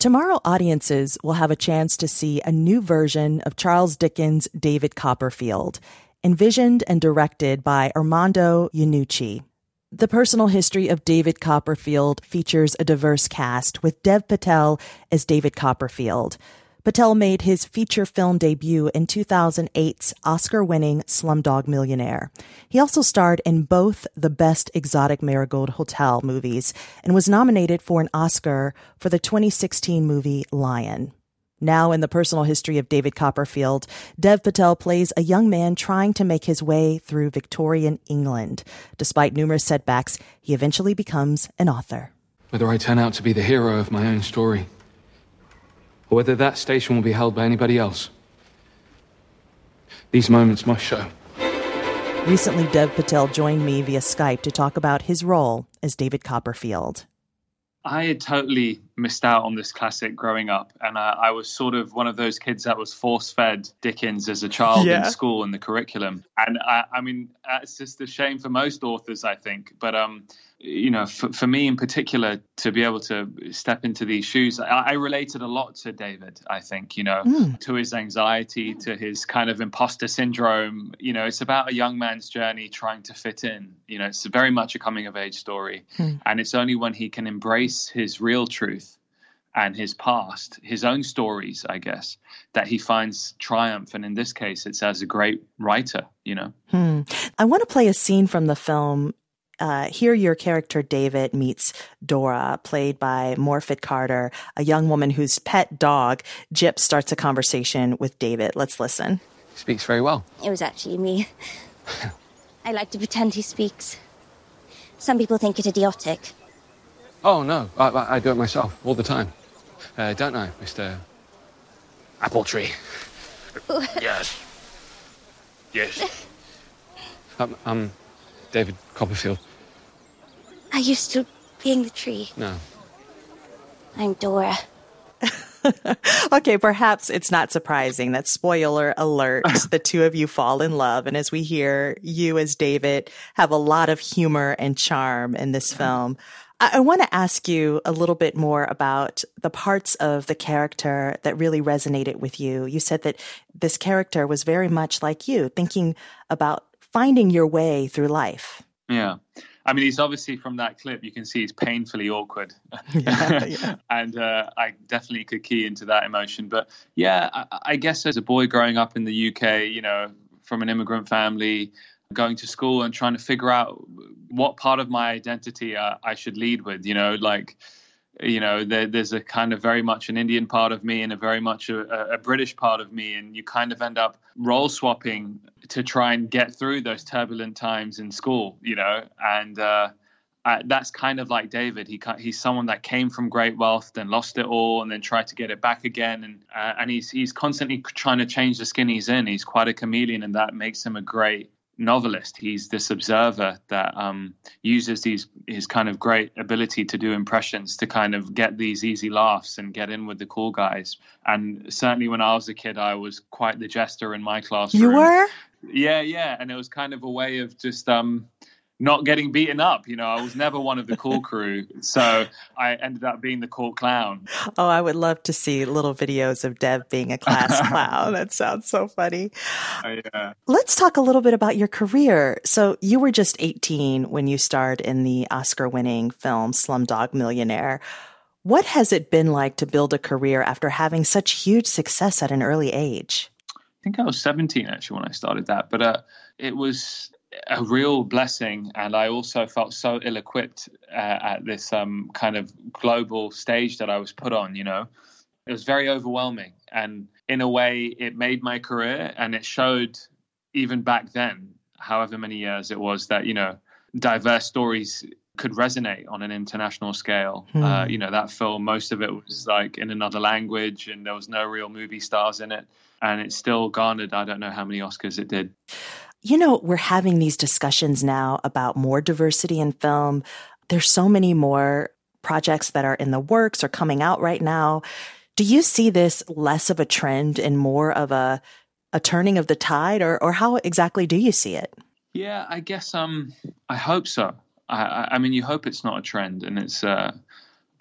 Tomorrow, audiences will have a chance to see a new version of Charles Dickens' David Copperfield, envisioned and directed by Armando Iannucci. The personal history of David Copperfield features a diverse cast, with Dev Patel as David Copperfield. Patel made his feature film debut in 2008's Oscar-winning Slumdog Millionaire. He also starred in both the Best Exotic Marigold Hotel movies and was nominated for an Oscar for the 2016 movie Lion. Now in the personal history of David Copperfield, Dev Patel plays a young man trying to make his way through Victorian England. Despite numerous setbacks, he eventually becomes an author. Whether I turn out to be the hero of my own story, or whether that station will be held by anybody else, these moments must show. Recently, Dev Patel joined me via Skype to talk about his role as David Copperfield. I had totally missed out on this classic growing up, and I was sort of one of those kids that was force-fed Dickens as a child in school in the curriculum. And I mean, it's just a shame for most authors, I think. But, for me in particular, to be able to step into these shoes, I related a lot to David, I think, to his anxiety, to his kind of imposter syndrome. It's about a young man's journey trying to fit in. It's very much a coming-of-age story. And it's only when he can embrace his real truth and his past, his own stories, I guess, that he finds triumph. And in this case, it's as a great writer, I want to play a scene from the film. Here your character David meets Dora, played by Morfydd Carter, a young woman whose pet dog, Jip, starts a conversation with David. Let's listen. He speaks very well. It was actually me. I like to pretend he speaks. Some people think it idiotic. Oh, no, I do it myself all the time. Don't I, Mr. Appletree? Yes. I'm David Copperfield. Are you still being the tree? No. I'm Dora. Okay, perhaps it's not surprising that, spoiler alert, the two of you fall in love. And as we hear, you as David have a lot of humor and charm in this film. I want to ask you a little bit more about the parts of the character that really resonated with you. You said that this character was very much like you, thinking about finding your way through life. Yeah. I mean, he's obviously, from that clip, you can see he's painfully awkward. Yeah. And I definitely could key into that emotion. But yeah, I guess as a boy growing up in the UK, from an immigrant family, going to school and trying to figure out what part of my identity I should lead with, there's a kind of very much an Indian part of me and a very much a British part of me. And you kind of end up role swapping to try and get through those turbulent times in school, and that's kind of like David. He's someone that came from great wealth, then lost it all, and then tried to get it back again. And he's constantly trying to change the skin he's in. He's quite a chameleon, and that makes him a great novelist. He's this observer that uses his kind of great ability to do impressions to kind of get these easy laughs and get in with the cool guys. And certainly when I was a kid, I was quite the jester in my classroom. You were? Yeah. And it was kind of a way of just not getting beaten up. I was never one of the cool crew. So I ended up being the cool clown. Oh, I would love to see little videos of Dev being a class clown. That sounds so funny. Yeah. Let's talk a little bit about your career. So you were just 18 when you starred in the Oscar-winning film Slumdog Millionaire. What has it been like to build a career after having such huge success at an early age? I think I was 17 actually when I started that, but it was a real blessing. And I also felt so ill-equipped at this kind of global stage that I was put on, It was very overwhelming. And in a way, it made my career, and it showed even back then, however many years it was, that, diverse stories could resonate on an international scale. That film, most of it was like in another language, and there was no real movie stars in it. And it still garnered, I don't know how many Oscars it did. We're having these discussions now about more diversity in film. There's so many more projects that are in the works or coming out right now. Do you see this less of a trend and more of a turning of the tide, or how exactly do you see it? Yeah, I guess I hope so. I mean, you hope it's not a trend, and it's.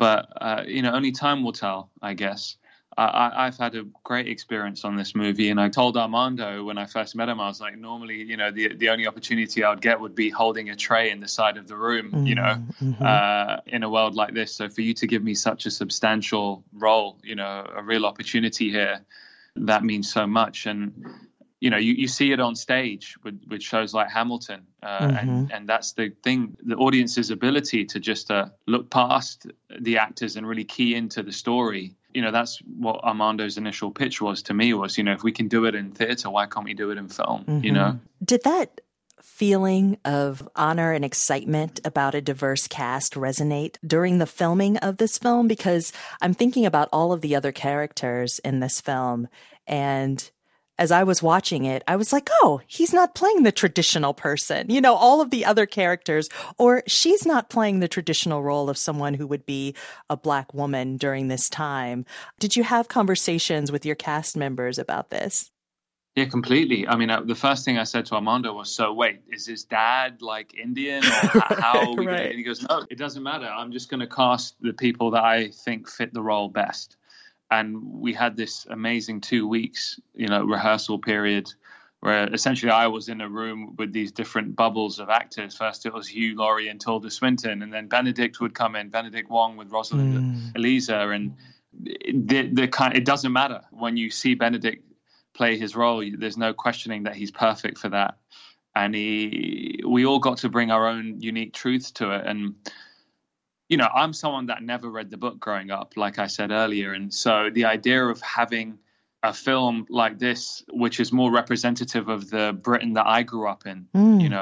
But, only time will tell, I guess. I've had a great experience on this movie, and I told Armando when I first met him, I was like, normally, the only opportunity I would get would be holding a tray in the side of the room, in a world like this. So for you to give me such a substantial role, a real opportunity here, that means so much. And, you see it on stage with shows like Hamilton, and that's the thing, the audience's ability to just look past the actors and really key into the story. That's what Armando's initial pitch was to me was, if we can do it in theater, why can't we do it in film, Did that feeling of honor and excitement about a diverse cast resonate during the filming of this film? Because I'm thinking about all of the other characters in this film, and as I was watching it, I was like, oh, he's not playing the traditional person. All of the other characters, or she's not playing the traditional role of someone who would be a Black woman during this time. Did you have conversations with your cast members about this? Yeah, completely. I mean, the first thing I said to Armando was, so wait, is his dad like Indian? Or how are we gonna... And he goes, no, it doesn't matter. I'm just going to cast the people that I think fit the role best. And we had this amazing 2 weeks, rehearsal period where essentially I was in a room with these different bubbles of actors. First it was Hugh Laurie and Tilda Swinton, and then Benedict would come in, Benedict Wong with Rosalind Eliza. And it doesn't matter. When you see Benedict play his role, there's no questioning that he's perfect for that. And we all got to bring our own unique truths to it. And I'm someone that never read the book growing up, like I said earlier. And so the idea of having a film like this, which is more representative of the Britain that I grew up in,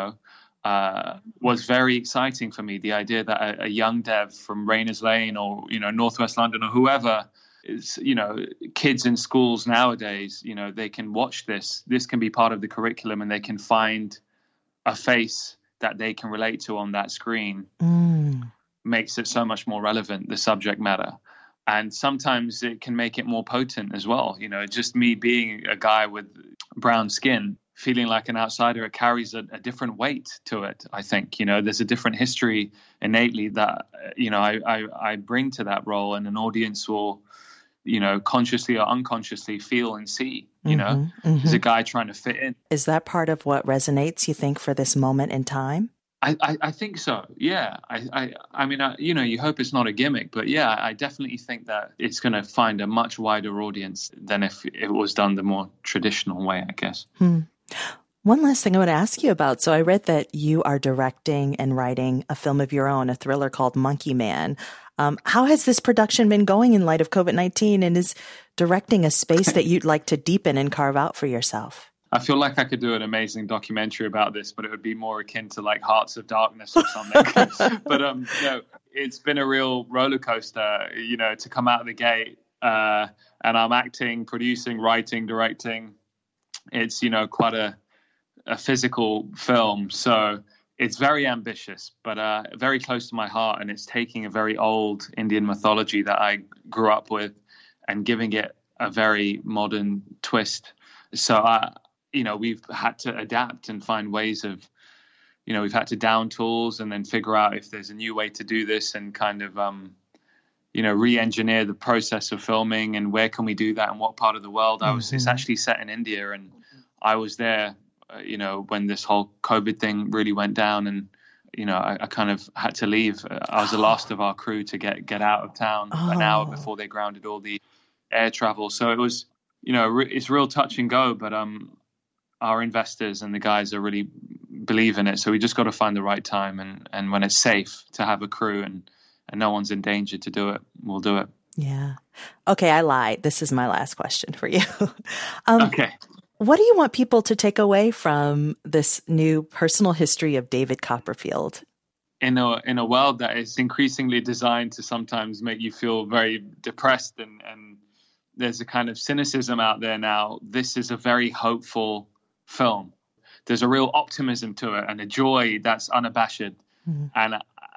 was very exciting for me. The idea that a young dev from Rayners Lane or, Northwest London or whoever is, kids in schools nowadays, they can watch this. This can be part of the curriculum and they can find a face that they can relate to on that screen. Makes it so much more relevant, the subject matter. And sometimes it can make it more potent as well. Just me being a guy with brown skin, feeling like an outsider, it carries a different weight to it, I think. There's a different history innately that, I bring to that role, and an audience will, consciously or unconsciously feel and see, as a guy trying to fit in. Is that part of what resonates, you think, for this moment in time? I think so. Yeah. I mean, you hope it's not a gimmick, but yeah, I definitely think that it's going to find a much wider audience than if it was done the more traditional way, I guess. One last thing I want to ask you about. So I read that you are directing and writing a film of your own, a thriller called Monkey Man. How has this production been going in light of COVID-19, and is directing a space that you'd like to deepen and carve out for yourself? I feel like I could do an amazing documentary about this, but it would be more akin to like Hearts of Darkness or something. But it's been a real roller coaster, to come out of the gate. And I'm acting, producing, writing, directing. It's, quite a physical film. So it's very ambitious, but very close to my heart. And it's taking a very old Indian mythology that I grew up with and giving it a very modern twist. So we've had to adapt and find ways of, we've had to down tools and then figure out if there's a new way to do this and kind of, re-engineer the process of filming and where can we do that and what part of the world. It's actually set in India, and I was there, when this whole COVID thing really went down, and, I kind of had to leave. I was the last of our crew to get out of town an hour before they grounded all the air travel. So it was, it's real touch and go, but, our investors and the guys are really believe in it. So we just got to find the right time and when it's safe to have a crew and no one's in danger to do it, we'll do it. Yeah. Okay, I lied. This is my last question for you. Okay. What do you want people to take away from this new personal history of David Copperfield? In a world that is increasingly designed to sometimes make you feel very depressed and there's a kind of cynicism out there now, this is a very hopeful film. There's a real optimism to it and a joy that's unabashed. And,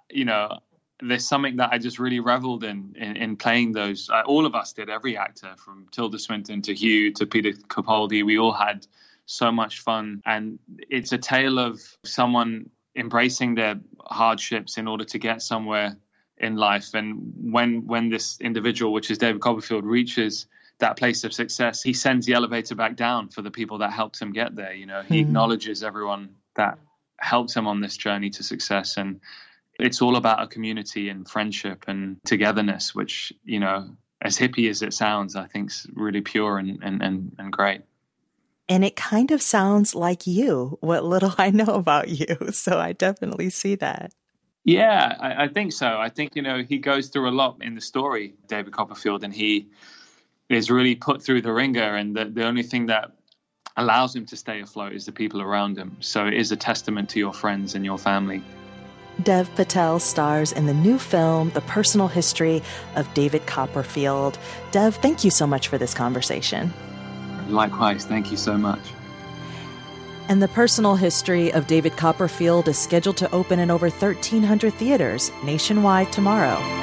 there's something that I just really reveled in playing those. All of us did, every actor, from Tilda Swinton to Hugh to Peter Capaldi. We all had so much fun. And it's a tale of someone embracing their hardships in order to get somewhere in life. And when this individual, which is David Copperfield, reaches that place of success, he sends the elevator back down for the people that helped him get there. You know, he acknowledges everyone that helped him on this journey to success. And it's all about a community and friendship and togetherness, which, you know, as hippie as it sounds, I think is really pure and great. And it kind of sounds like you, what little I know about you. So I definitely see that. Yeah, I think so. I think, you know, he goes through a lot in the story, David Copperfield, and he is really put through the ringer. And the only thing that allows him to stay afloat is the people around him. So it is a testament to your friends and your family. Dev Patel stars in the new film, The Personal History of David Copperfield. Dev, thank you so much for this conversation. Likewise, thank you so much. And The Personal History of David Copperfield is scheduled to open in over 1,300 theaters nationwide tomorrow.